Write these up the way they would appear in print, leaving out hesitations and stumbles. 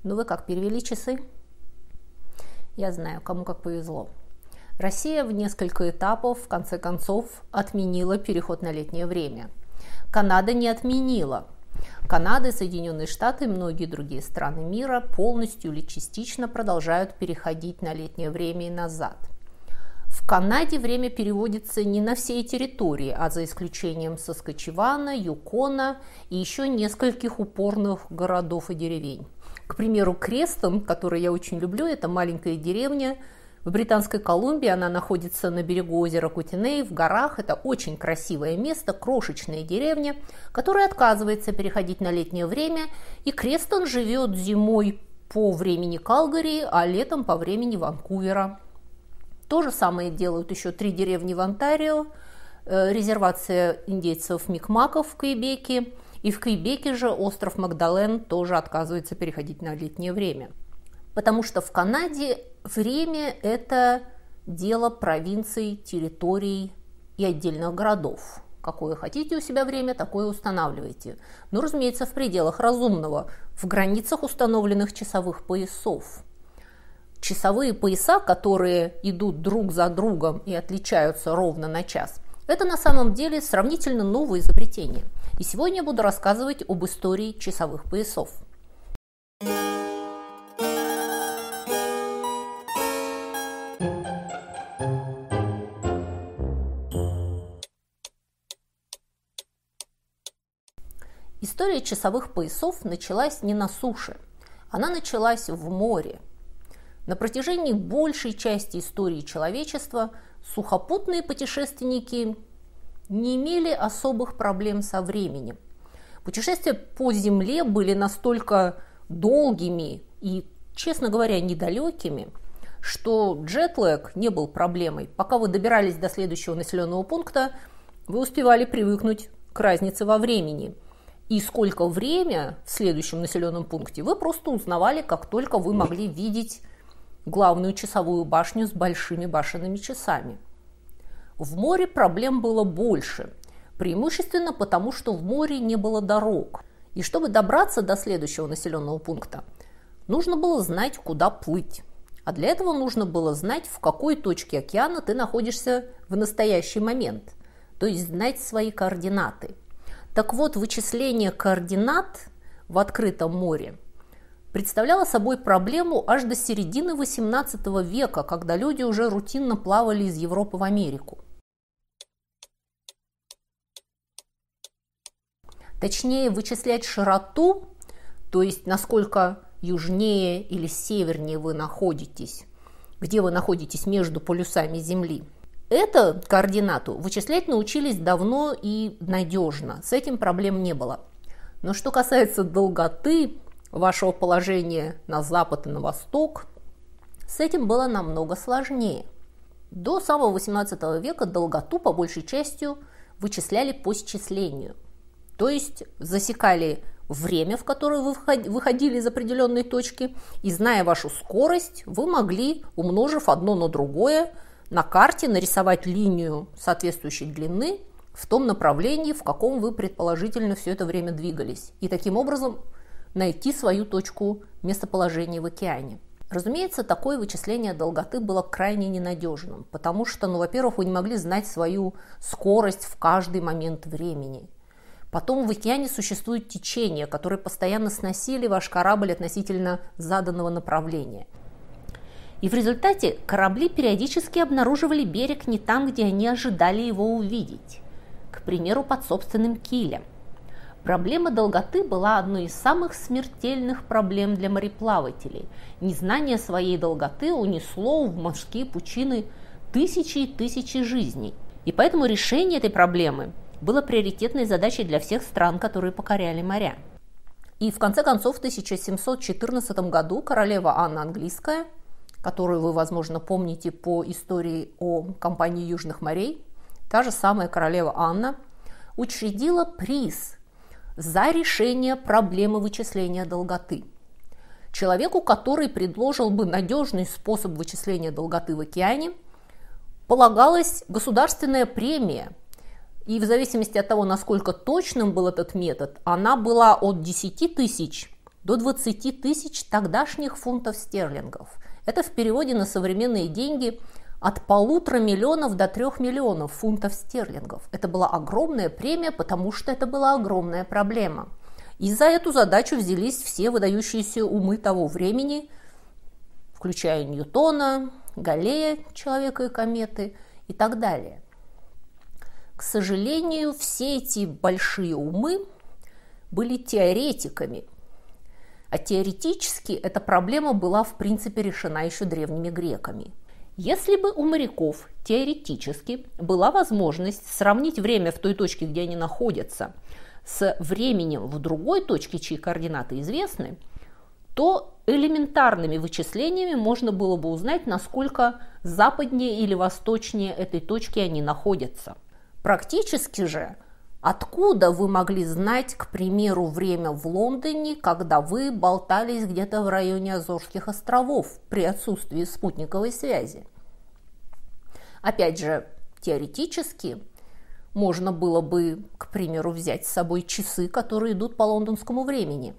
Ну вы как, перевели часы? Я знаю, кому как повезло. Россия в несколько этапов, в конце концов, отменила переход на летнее время. Канада не отменила. Канада, Соединенные Штаты и многие другие страны мира полностью или частично продолжают переходить на летнее время и назад. В Канаде время переводится не на всей территории, а за исключением Саскачевана, Юкона и еще нескольких упорных городов и деревень. К примеру, Крестон, который я очень люблю, это маленькая деревня в Британской Колумбии, она находится на берегу озера Кутиней, в горах. Это очень красивое место, крошечная деревня, которая отказывается переходить на летнее время, и Крестон живет зимой по времени Калгари, а летом по времени Ванкувера. То же самое делают еще 3 деревни в Онтарио, резервация индейцев Микмаков в Квебеке, и в Квебеке же остров Магдален тоже отказывается переходить на летнее время. Потому что в Канаде время – это дело провинций, территорий и отдельных городов. Какое хотите у себя время, такое устанавливайте. Но, разумеется, в пределах разумного, в границах установленных часовых поясов. Часовые пояса, которые идут друг за другом и отличаются ровно на час, это на самом деле сравнительно новое изобретение. И сегодня я буду рассказывать об истории часовых поясов. История часовых поясов началась не на суше, она началась в море. На протяжении большей части истории человечества сухопутные путешественники не имели особых проблем со временем. Путешествия по земле были настолько долгими и, честно говоря, недалекими, что джетлэг не был проблемой. Пока вы добирались до следующего населенного пункта, вы успевали привыкнуть к разнице во времени. И сколько время в следующем населенном пункте вы просто узнавали, как только вы могли видеть главную часовую башню с большими башенными часами. В море проблем было больше, преимущественно потому, что в море не было дорог. И чтобы добраться до следующего населенного пункта, нужно было знать, куда плыть. А для этого нужно было знать, в какой точке океана ты находишься в настоящий момент, то есть знать свои координаты. Так вот, вычисление координат в открытом море представляло собой проблему аж до середины XVIII века, когда люди уже рутинно плавали из Европы в Америку. Точнее, вычислять широту, то есть насколько южнее или севернее вы находитесь, где вы находитесь между полюсами Земли. Эту координату вычислять научились давно и надежно, с этим проблем не было. Но что касается долготы вашего положения на запад и на восток, с этим было намного сложнее. До самого XVIII века долготу по большей части вычисляли по счислению. То есть засекали время, в которое вы выходили из определенной точки, и зная вашу скорость, вы могли, умножив одно на другое, на карте нарисовать линию соответствующей длины в том направлении, в каком вы предположительно все это время двигались. И таким образом найти свою точку местоположения в океане. Разумеется, такое вычисление долготы было крайне ненадежным, потому что, во-первых, вы не могли знать свою скорость в каждый момент времени. Потом в океане существуют течения, которые постоянно сносили ваш корабль относительно заданного направления. И в результате корабли периодически обнаруживали берег не там, где они ожидали его увидеть. К примеру, под собственным килем. Проблема долготы была одной из самых смертельных проблем для мореплавателей. Незнание своей долготы унесло в морские пучины тысячи и тысячи жизней. И поэтому решение этой проблемы было приоритетной задачей для всех стран, которые покоряли моря. И в конце концов, в 1714 году королева Анна Английская, которую вы, возможно, помните по истории о компании Южных морей, та же самая королева Анна, учредила приз за решение проблемы вычисления долготы. Человеку, который предложил бы надежный способ вычисления долготы в океане, полагалась государственная премия. И в зависимости от того, насколько точным был этот метод, она была от 10 тысяч до 20 тысяч тогдашних фунтов стерлингов. Это в переводе на современные деньги от 1,5 миллиона до 3 миллионов фунтов стерлингов. Это была огромная премия, потому что это была огромная проблема. И за эту задачу взялись все выдающиеся умы того времени, включая Ньютона, Галлея, человека и кометы и так далее. К сожалению, все эти большие умы были теоретиками. А теоретически эта проблема была в принципе решена еще древними греками. Если бы у моряков теоретически была возможность сравнить время в той точке, где они находятся, с временем в другой точке, чьи координаты известны, то элементарными вычислениями можно было бы узнать, насколько западнее или восточнее этой точки они находятся. Практически же, откуда вы могли знать, к примеру, время в Лондоне, когда вы болтались где-то в районе Азорских островов при отсутствии спутниковой связи? Опять же, теоретически можно было бы, к примеру, взять с собой часы, которые идут по лондонскому времени.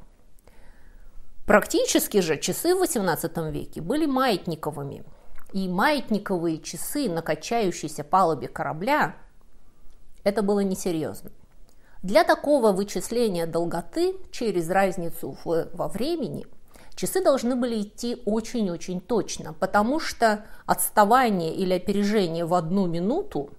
Практически же часы в XVIII веке были маятниковыми. И маятниковые часы на качающейся палубе корабля – это было несерьезно. Для такого вычисления долготы через разницу во времени часы должны были идти очень-очень точно, потому что отставание или опережение в 1 минуту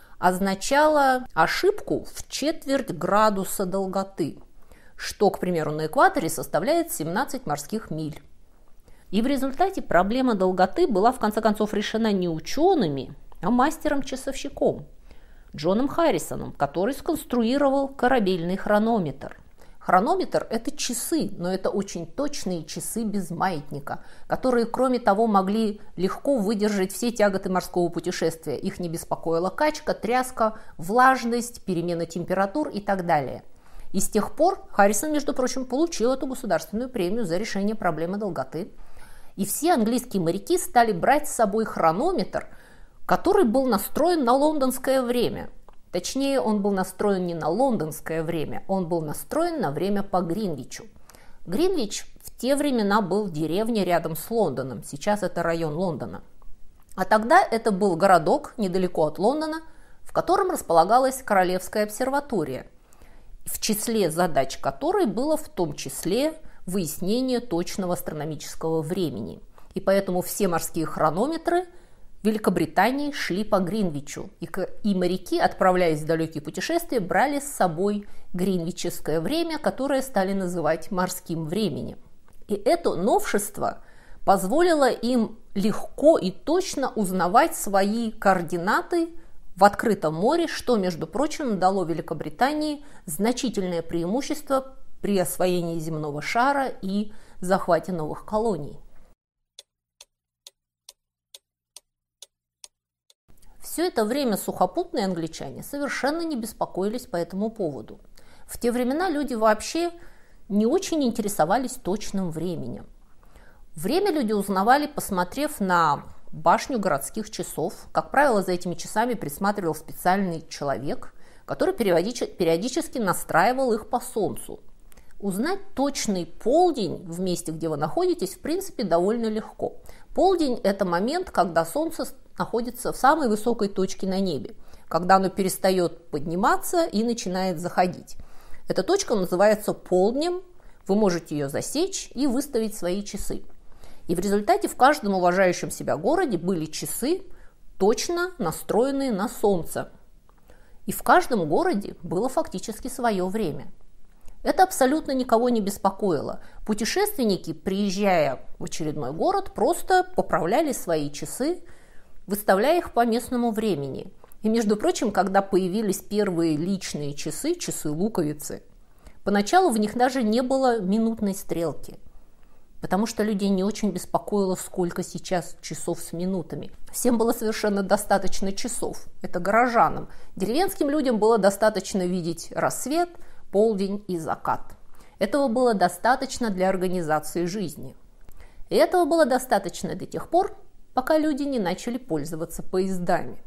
означало ошибку в 1/4 градуса долготы, что, к примеру, на экваторе составляет 17 морских миль. И в результате проблема долготы была в конце концов решена не учеными, а мастером-часовщиком Джоном Харрисоном, который сконструировал корабельный хронометр. Хронометр – это часы, но это очень точные часы без маятника, которые, кроме того, могли легко выдержать все тяготы морского путешествия. Их не беспокоила качка, тряска, влажность, перемена температур и так далее. И с тех пор Харрисон, между прочим, получил эту государственную премию за решение проблемы долготы. И все английские моряки стали брать с собой хронометр, который был настроен на лондонское время. Точнее, он был настроен не на лондонское время, он был настроен на время по Гринвичу. Гринвич в те времена был деревня рядом с Лондоном, сейчас это район Лондона. А тогда это был городок недалеко от Лондона, в котором располагалась Королевская обсерватория, в числе задач которой было в том числе выяснение точного астрономического времени. И поэтому все морские хронометры Великобритании шли по Гринвичу, и моряки, отправляясь в далекие путешествия, брали с собой гринвичское время, которое стали называть морским временем. И это новшество позволило им легко и точно узнавать свои координаты в открытом море, что, между прочим, дало Великобритании значительное преимущество при освоении земного шара и захвате новых колоний. Все это время сухопутные англичане совершенно не беспокоились по этому поводу. В те времена люди вообще не очень интересовались точным временем. Время люди узнавали, посмотрев на башню городских часов. Как правило, за этими часами присматривал специальный человек, который периодически настраивал их по солнцу. Узнать точный полдень в месте, где вы находитесь, в принципе, довольно легко. Полдень – это момент, когда солнце находится в самой высокой точке на небе, когда оно перестает подниматься и начинает заходить. Эта точка называется полднем, вы можете ее засечь и выставить свои часы. И в результате в каждом уважающем себя городе были часы, точно настроенные на солнце. И в каждом городе было фактически свое время. Это абсолютно никого не беспокоило. Путешественники, приезжая в очередной город, просто поправляли свои часы, выставляя их по местному времени. И, между прочим, когда появились первые личные часы, часы-луковицы, поначалу в них даже не было минутной стрелки, потому что людей не очень беспокоило, сколько сейчас часов с минутами. Всем было совершенно достаточно часов. Это горожанам. Деревенским людям было достаточно видеть рассвет, полдень и закат. Этого было достаточно для организации жизни. И этого было достаточно до тех пор, пока люди не начали пользоваться поездами.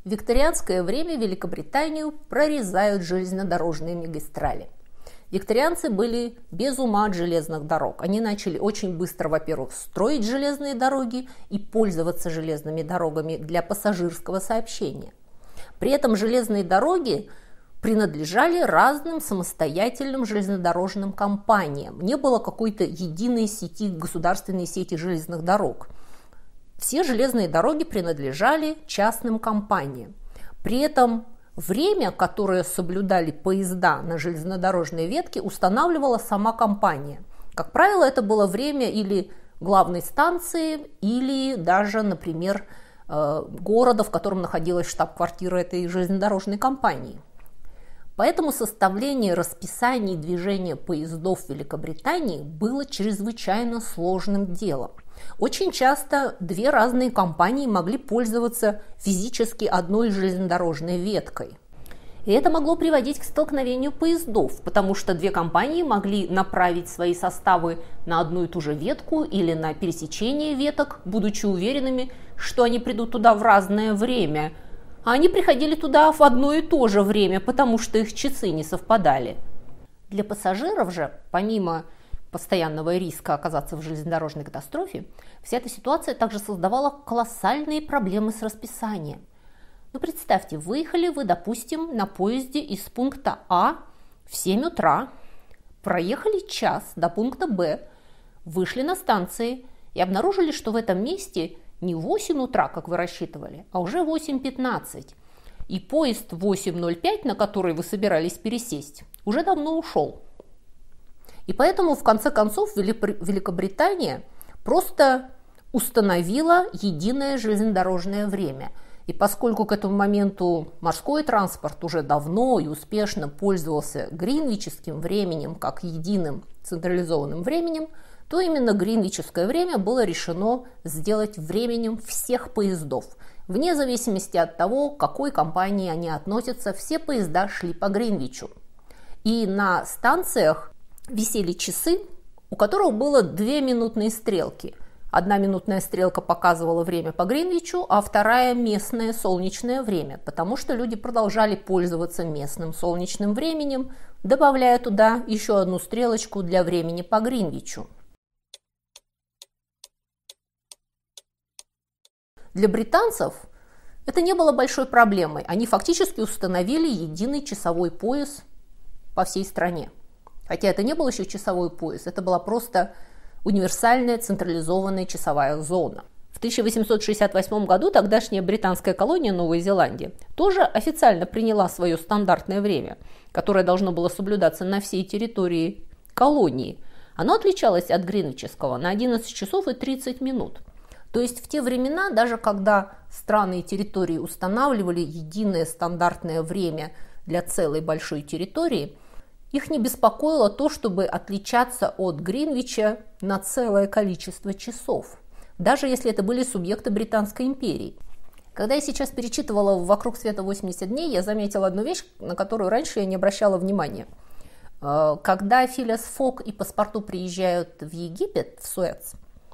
В викторианское время Великобританию прорезают железнодорожные магистрали. Викторианцы были без ума от железных дорог. Они начали очень быстро, во-первых, строить железные дороги и пользоваться железными дорогами для пассажирского сообщения. При этом железные дороги принадлежали разным самостоятельным железнодорожным компаниям. Не было какой-то единой сети, государственной сети железных дорог. Все железные дороги принадлежали частным компаниям. При этом время, которое соблюдали поезда на железнодорожной ветке, устанавливала сама компания. Как правило, это было время или главной станции, или даже, например, города, в котором находилась штаб-квартира этой железнодорожной компании. Поэтому составление расписаний движения поездов в Великобритании было чрезвычайно сложным делом. Очень часто две разные компании могли пользоваться физически одной железнодорожной веткой. И это могло приводить к столкновению поездов, потому что две компании могли направить свои составы на одну и ту же ветку или на пересечение веток, будучи уверенными, что они придут туда в разное время. А они приходили туда в одно и то же время, потому что их часы не совпадали. Для пассажиров же, помимо постоянного риска оказаться в железнодорожной катастрофе, вся эта ситуация также создавала колоссальные проблемы с расписанием. Ну, представьте, выехали вы, допустим, на поезде из пункта А в 7 утра, проехали час до пункта Б, вышли на станции и обнаружили, что в этом месте не 8 утра, как вы рассчитывали, а уже 8:15. И поезд 8:05, на который вы собирались пересесть, уже давно ушел. И поэтому, в конце концов, Великобритания просто установила единое железнодорожное время. И поскольку к этому моменту морской транспорт уже давно и успешно пользовался гринвичским временем как единым централизованным временем, то именно гринвичское время было решено сделать временем всех поездов. Вне зависимости от того, к какой компании они относятся, все поезда шли по Гринвичу. И на станциях висели часы, у которых было 2 минутные стрелки. Одна минутная стрелка показывала время по Гринвичу, а вторая – местное солнечное время, потому что люди продолжали пользоваться местным солнечным временем, добавляя туда еще одну стрелочку для времени по Гринвичу. Для британцев это не было большой проблемой. Они фактически установили единый часовой пояс по всей стране. Хотя это не был еще часовой пояс, это была просто универсальная централизованная часовая зона. В 1868 году тогдашняя британская колония Новая Зеландия тоже официально приняла свое стандартное время, которое должно было соблюдаться на всей территории колонии. Оно отличалось от гринвичского на 11 часов и 30 минут. То есть в те времена, даже когда страны и территории устанавливали единое стандартное время для целой большой территории, их не беспокоило то, чтобы отличаться от Гринвича на целое количество часов, даже если это были субъекты Британской империи. Когда я сейчас перечитывала «Вокруг света 80 дней», я заметила одну вещь, на которую раньше я не обращала внимания. Когда Филиас Фок и Паспарту приезжают в Египет, в Суэц,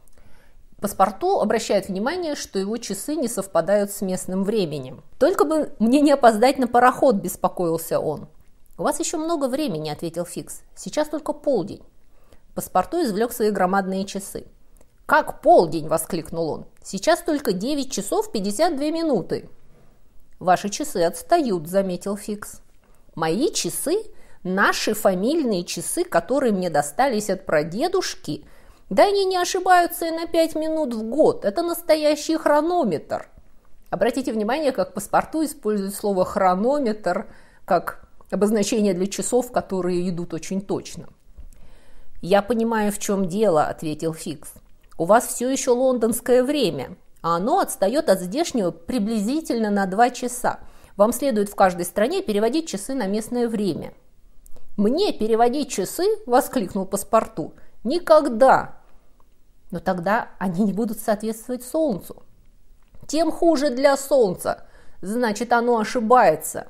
Паспарту обращает внимание, что его часы не совпадают с местным временем. «Только бы мне не опоздать на пароход», – беспокоился он. «У вас еще много времени», – ответил Фикс. «Сейчас только полдень». Паспарту извлек свои громадные часы. «Как полдень?» – воскликнул он. «Сейчас только 9 часов 52 минуты». «Ваши часы отстают», – заметил Фикс. «Мои часы? Наши фамильные часы, которые мне достались от прадедушки? Да они не ошибаются и на 5 минут в год. Это настоящий хронометр». Обратите внимание, как Паспарту использует слово «хронометр» как обозначение для часов, которые идут очень точно. «Я понимаю, в чем дело», – ответил Фикс. «У вас все еще лондонское время, а оно отстает от здешнего приблизительно на 2 часа. Вам следует в каждой стране переводить часы на местное время». «Мне переводить часы?» – воскликнул Паспарту. «Никогда!» «Но тогда они не будут соответствовать Солнцу». «Тем хуже для Солнца. Значит, оно ошибается».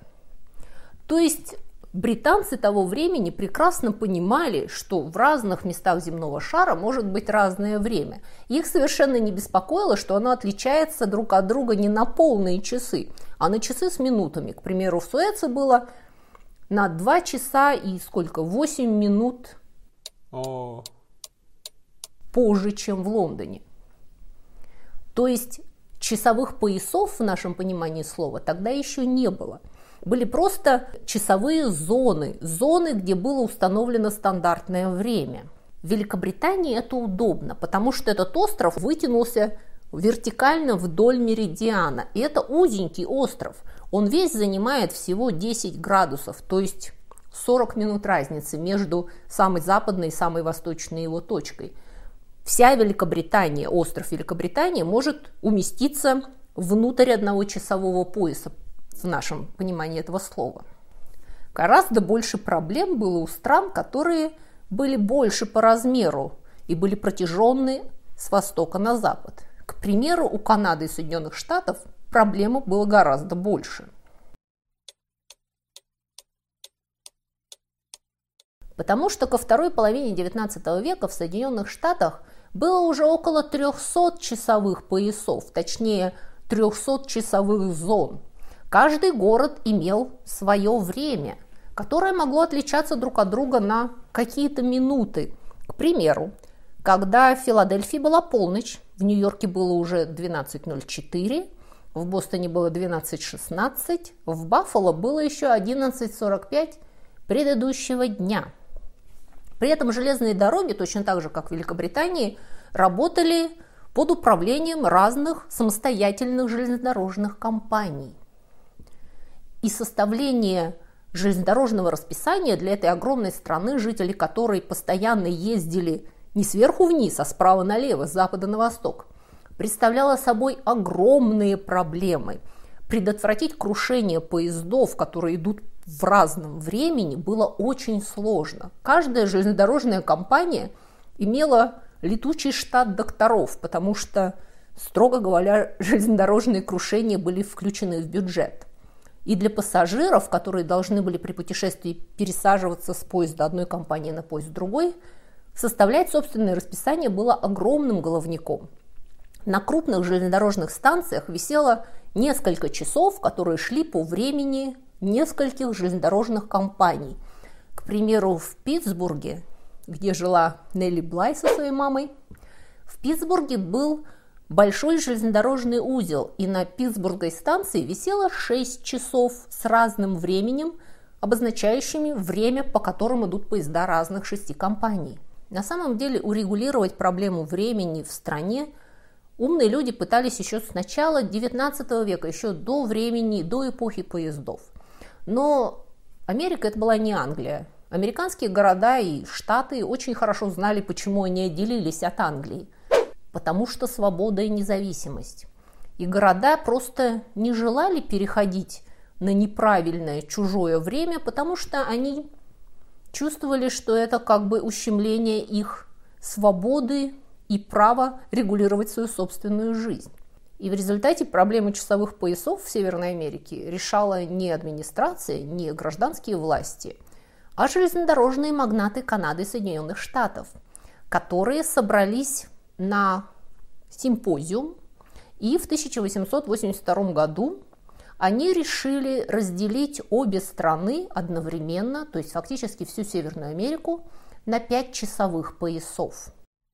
То есть британцы того времени прекрасно понимали, что в разных местах земного шара может быть разное время. Их совершенно не беспокоило, что оно отличается друг от друга не на полные часы, а на часы с минутами. К примеру, в Суэце было на 2 часа и 8 минут позже, чем в Лондоне. То есть часовых поясов в нашем понимании слова тогда еще не было. Были просто часовые зоны, где было установлено стандартное время. В Великобритании это удобно, потому что этот остров вытянулся вертикально вдоль меридиана. И это узенький остров. Он весь занимает всего 10 градусов, то есть 40 минут разницы между самой западной и самой восточной его точкой. Вся Великобритания, остров Великобритания, может уместиться внутрь одного часового пояса в нашем понимании этого слова. Гораздо больше проблем было у стран, которые были больше по размеру и были протяженны с востока на запад. К примеру, у Канады и Соединенных Штатов проблем было гораздо больше. Потому что ко второй половине XIX века в Соединенных Штатах было уже около 300 часовых поясов, точнее 300 часовых зон. Каждый город имел свое время, которое могло отличаться друг от друга на какие-то минуты. К примеру, когда в Филадельфии была полночь, в Нью-Йорке было уже 12:04, в Бостоне было 12:16, в Баффало было еще 11:45 предыдущего дня. При этом железные дороги, точно так же, как в Великобритании, работали под управлением разных самостоятельных железнодорожных компаний. И составление железнодорожного расписания для этой огромной страны, жители которой постоянно ездили не сверху вниз, а справа налево, с запада на восток, представляло собой огромные проблемы. Предотвратить крушение поездов, которые идут в разном времени, было очень сложно. Каждая железнодорожная компания имела летучий штат докторов, потому что, строго говоря, железнодорожные крушения были включены в бюджет. И для пассажиров, которые должны были при путешествии пересаживаться с поезда одной компании на поезд другой, составлять собственное расписание было огромным головняком. На крупных железнодорожных станциях висело несколько часов, которые шли по времени нескольких железнодорожных компаний. К примеру, в Питтсбурге, где жила Нелли Блай со своей мамой, в Питтсбурге был большой железнодорожный узел, и на Питтсбургской станции висело 6 часов с разным временем, обозначающими время, по которым идут поезда разных 6 компаний. На самом деле урегулировать проблему времени в стране умные люди пытались еще с начала XIX века, еще до времени, до эпохи поездов. Но Америка – это была не Англия. Американские города и штаты очень хорошо знали, почему они отделились от Англии. Потому что свобода и независимость. И города просто не желали переходить на неправильное чужое время, потому что они чувствовали, что это как бы ущемление их свободы и права регулировать свою собственную жизнь. И в результате проблемы часовых поясов в Северной Америке решала не администрация, не гражданские власти, а железнодорожные магнаты Канады и Соединенных Штатов, которые собрались на симпозиум, и в 1882 году они решили разделить обе страны одновременно, то есть фактически всю Северную Америку, на 5 часовых поясов.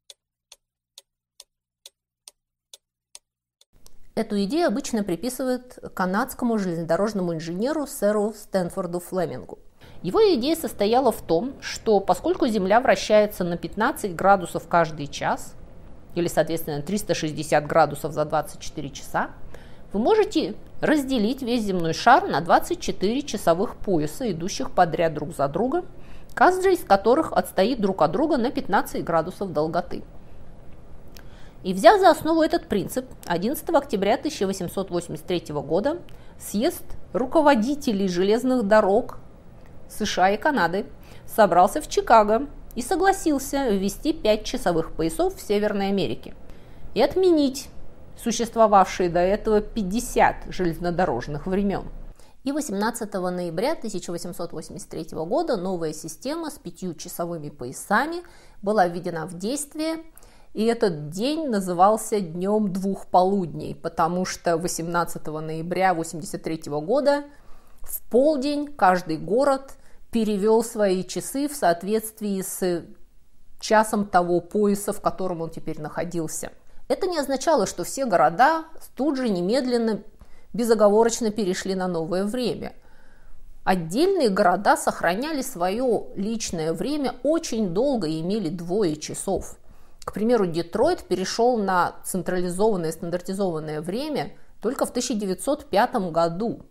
Эту идею обычно приписывают канадскому железнодорожному инженеру сэру Стэнфорду Флемингу. Его идея состояла в том, что поскольку Земля вращается на 15 градусов каждый час, или, соответственно, 360 градусов за 24 часа, вы можете разделить весь земной шар на 24 часовых пояса, идущих подряд друг за другом, каждый из которых отстоит друг от друга на 15 градусов долготы. И взяв за основу этот принцип, 11 октября 1883 года съезд руководителей железных дорог США и Канады собрался в Чикаго и согласился ввести 5 часовых поясов в Северной Америке и отменить существовавшие до этого 50 железнодорожных времен. И 18 ноября 1883 года новая система с 5 часовыми поясами была введена в действие, И этот день назывался Днем двух полудней, потому что 18 ноября 1983 года в полдень каждый город перевел свои часы в соответствии с часом того пояса, в котором он теперь находился. Это не означало, что все города тут же немедленно, безоговорочно перешли на новое время. Отдельные города сохраняли свое личное время очень долго и имели 2 часов. К примеру, Детройт перешел на централизованное стандартизованное время только в 1905 году.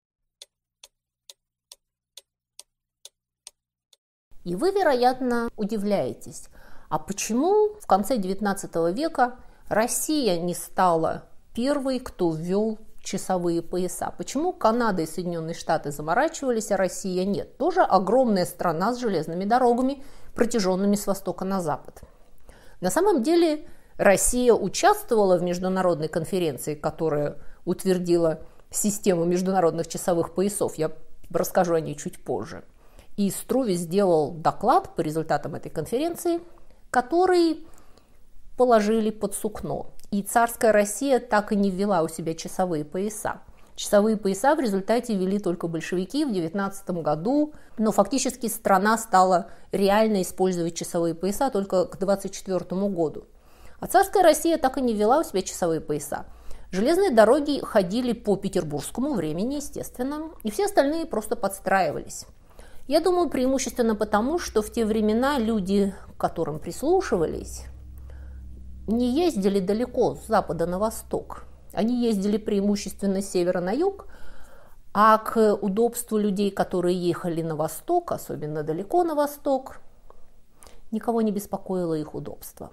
И вы, вероятно, удивляетесь, а почему в конце XIX века Россия не стала первой, кто ввел часовые пояса? Почему Канада и Соединенные Штаты заморачивались, а Россия нет? Тоже огромная страна с железными дорогами, протяженными с востока на запад. На самом деле Россия участвовала в международной конференции, которая утвердила систему международных часовых поясов. Я расскажу о ней чуть позже. И Струве сделал доклад по результатам этой конференции, который положили под сукно. И царская Россия так и не ввела у себя часовые пояса. Часовые пояса в результате ввели только большевики в 19 году, но фактически страна стала реально использовать часовые пояса только к 24 году. А царская Россия так и не ввела у себя часовые пояса. Железные дороги ходили по петербургскому времени, естественно, и все остальные просто подстраивались. Я думаю, преимущественно потому, что в те времена люди, к которым прислушивались, не ездили далеко с запада на восток. Они ездили преимущественно с севера на юг, а к удобству людей, которые ехали на восток, особенно далеко на восток, никого не беспокоило их удобство.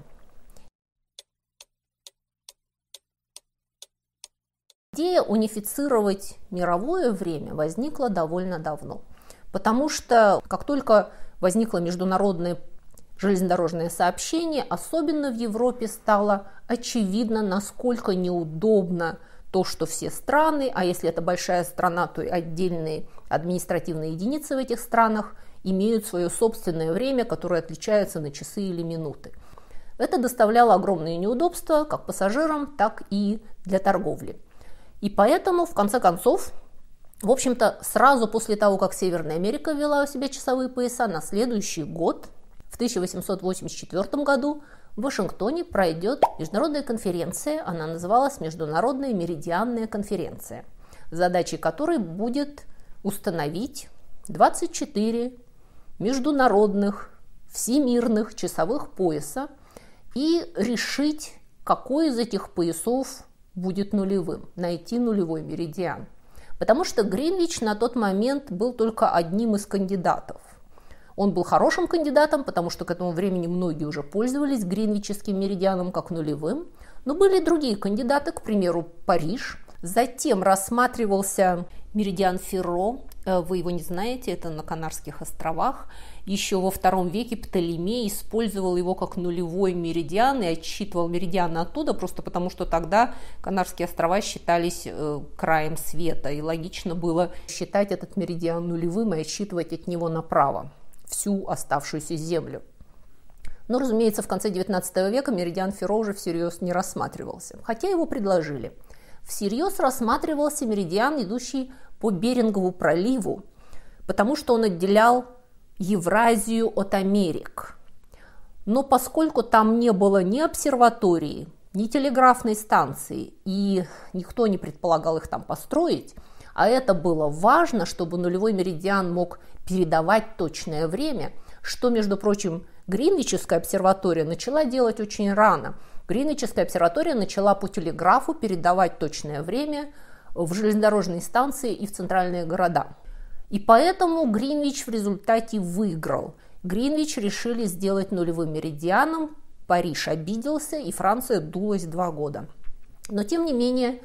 Идея унифицировать мировое время возникла довольно давно, потому что как только возникло международное железнодорожное сообщение, особенно в Европе, стало очевидно, насколько неудобно то, что все страны, а если это большая страна, то и отдельные административные единицы в этих странах имеют свое собственное время, которое отличается на часы или минуты. Это доставляло огромные неудобства как пассажирам, так и для торговли. И поэтому, в конце концов, в общем-то, сразу после того, как Северная Америка ввела у себя часовые пояса, на следующий год, в 1884 году, в Вашингтоне пройдет международная конференция, она называлась Международная меридианная конференция, задачей которой будет установить 24 международных всемирных часовых пояса и решить, какой из этих поясов будет нулевым, найти нулевой меридиан. Потому что Гринвич на тот момент был только одним из кандидатов. Он был хорошим кандидатом, потому что к этому времени многие уже пользовались гринвичским меридианом как нулевым. Но были и другие кандидаты, к примеру, Париж. Затем рассматривался меридиан Ферро. Вы его не знаете, это на Канарских островах. Еще во II веке Птолемей использовал его как нулевой меридиан и отсчитывал меридианы оттуда, просто потому что тогда Канарские острова считались краем света. И логично было считать этот меридиан нулевым и отсчитывать от него направо всю оставшуюся землю. Но, разумеется, в конце XIX века меридиан Ферро уже всерьез не рассматривался, хотя его предложили. Всерьез рассматривался меридиан, идущий по Берингову проливу, потому что он отделял Евразию от Америк. Но поскольку там не было ни обсерватории, ни телеграфной станции, и никто не предполагал их там построить, а это было важно, чтобы нулевой меридиан мог передавать точное время, что, между прочим, Гринвичская обсерватория начала делать очень рано. Гринвичская обсерватория начала по телеграфу передавать точное время в железнодорожные станции и в центральные города. И поэтому Гринвич в результате выиграл. Гринвич решили сделать нулевым меридианом, Париж обиделся, и Франция дулась 2 года. Но, тем не менее,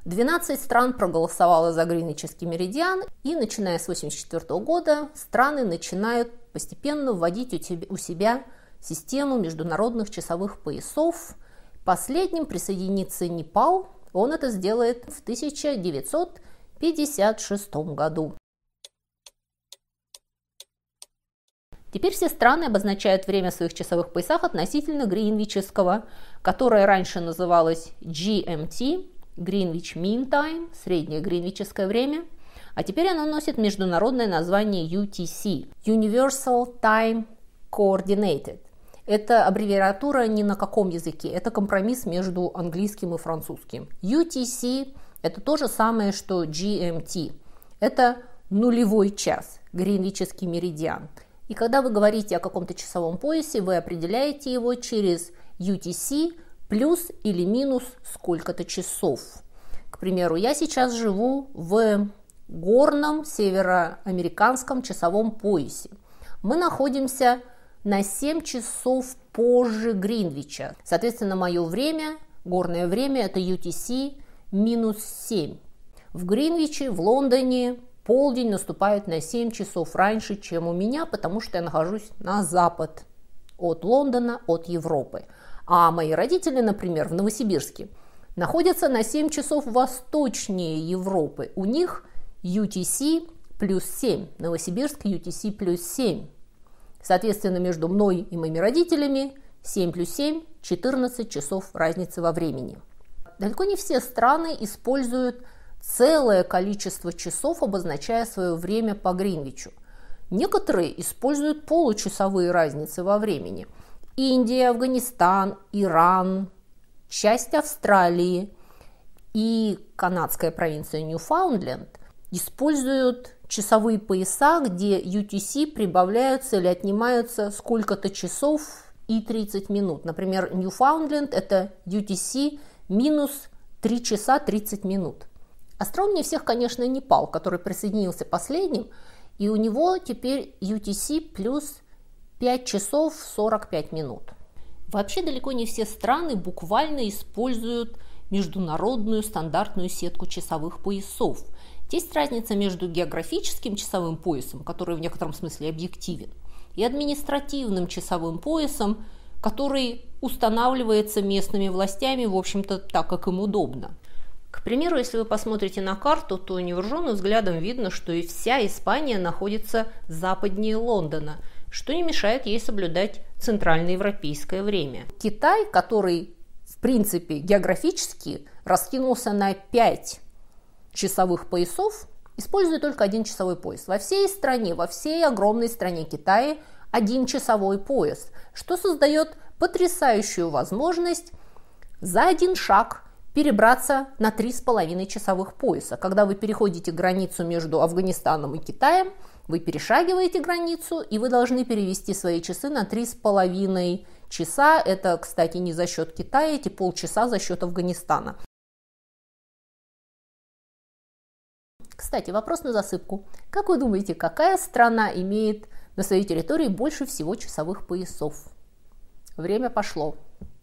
12 стран проголосовало за гринвичский меридиан, и начиная с 1984 года страны начинают постепенно вводить у себя систему международных часовых поясов. Последним присоединится Непал, он это сделает в 1956 году. Теперь все страны обозначают время в своих часовых поясах относительно гринвичского, которое раньше называлось GMT, Greenwich Mean Time, среднее гринвичское время, а теперь оно носит международное название UTC, Universal Time Coordinated. Это аббревиатура ни на каком языке, это компромисс между английским и французским. UTC – это то же самое, что GMT. Это нулевой час, гринвичский меридиан. И когда вы говорите о каком-то часовом поясе, вы определяете его через UTC плюс или минус сколько-то часов. К примеру, я сейчас живу в горном североамериканском часовом поясе. Мы находимся на 7 часов позже Гринвича. Соответственно, мое время, горное время, это UTC минус 7. В Гринвиче, в Лондоне полдень наступает на 7 часов раньше, чем у меня, потому что я нахожусь на запад от Лондона, от Европы. А мои родители, например, в Новосибирске, находятся на 7 часов восточнее Европы. У них UTC плюс 7, Новосибирск UTC плюс 7. Соответственно, между мной и моими родителями 7 плюс 7 – 14 часов разницы во времени. Далеко не все страны используют целое количество часов, обозначая свое время по Гринвичу. Некоторые используют получасовые разницы во времени. Индия, Афганистан, Иран, часть Австралии и канадская провинция Ньюфаундленд используют часовые пояса, где UTC прибавляются или отнимаются сколько-то часов и 30 минут. Например, Ньюфаундленд – это UTC минус 3 часа 30 минут. Остроумнее всех, конечно, Непал, который присоединился последним, и у него теперь UTC плюс 5 часов 45 минут. Вообще далеко не все страны буквально используют международную стандартную сетку часовых поясов. Есть разница между географическим часовым поясом, который в некотором смысле объективен, и административным часовым поясом, который устанавливается местными властями, в общем-то, так, как им удобно. К примеру, если вы посмотрите на карту, то невооруженным взглядом видно, что и вся Испания находится западнее Лондона, что не мешает ей соблюдать центральноевропейское время. Китай, который, в принципе, географически раскинулся на 5 часовых поясов, использует только один часовой пояс. Во всей стране, во всей огромной стране Китая один часовой пояс, что создает потрясающую возможность за один шаг перебраться на 3,5 часовых пояса. Когда вы переходите границу между Афганистаном и Китаем, вы перешагиваете границу, и вы должны перевести свои часы на 3,5 часа. Это, кстати, не за счет Китая, эти полчаса за счет Афганистана. Кстати, вопрос на засыпку. Как вы думаете, какая страна имеет на своей территории больше всего часовых поясов? Время пошло.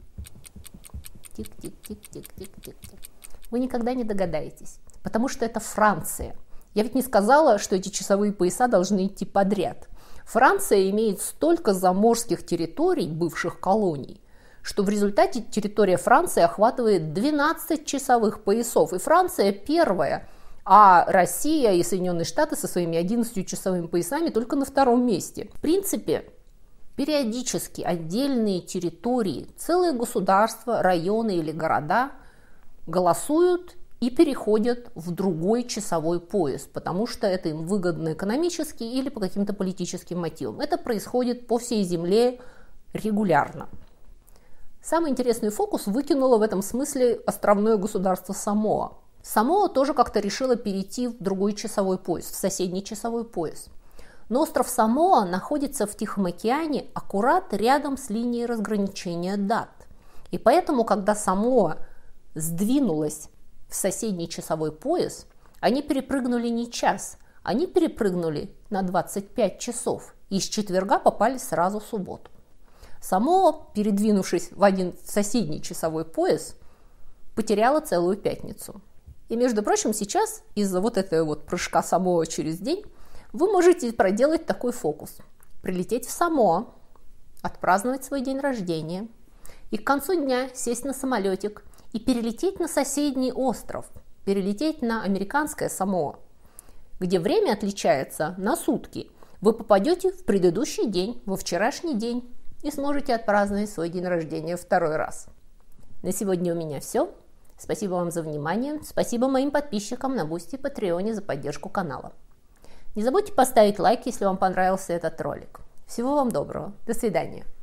Тик-тик-тик-тик-тик-тик. Вы никогда не догадаетесь, потому что это Франция. Я ведь не сказала, что эти часовые пояса должны идти подряд. Франция имеет столько заморских территорий, бывших колоний, что в результате территория Франции охватывает 12 часовых поясов. И Франция первая, а Россия и Соединенные Штаты со своими 11 часовыми поясами только на втором месте. В принципе, периодически отдельные территории, целые государства, районы или города голосуют и переходят в другой часовой пояс, потому что это им выгодно экономически или по каким-то политическим мотивам. Это происходит по всей земле регулярно. Самый интересный фокус выкинуло в этом смысле островное государство Самоа. Самоа тоже как-то решила перейти в другой часовой пояс, в соседний часовой пояс. Но остров Самоа находится в Тихом океане аккурат рядом с линией разграничения дат. И поэтому, когда Самоа сдвинулась в соседний часовой пояс, они перепрыгнули не час, они перепрыгнули на 25 часов и с четверга попали сразу в субботу. Самоа, передвинувшись в один соседний часовой пояс, потеряла целую пятницу. И, между прочим, сейчас из-за вот этого вот прыжка Самоа через день вы можете проделать такой фокус. Прилететь в Самоа, отпраздновать свой день рождения и к концу дня сесть на самолетик и перелететь на соседний остров, перелететь на американское Самоа, где время отличается на сутки. вы попадете в предыдущий день, во вчерашний день и сможете отпраздновать свой день рождения второй раз. На сегодня у меня все. Спасибо вам за внимание. Спасибо моим подписчикам на Бусти и Патреоне за поддержку канала. Не забудьте поставить лайк, если вам понравился этот ролик. Всего вам доброго. До свидания.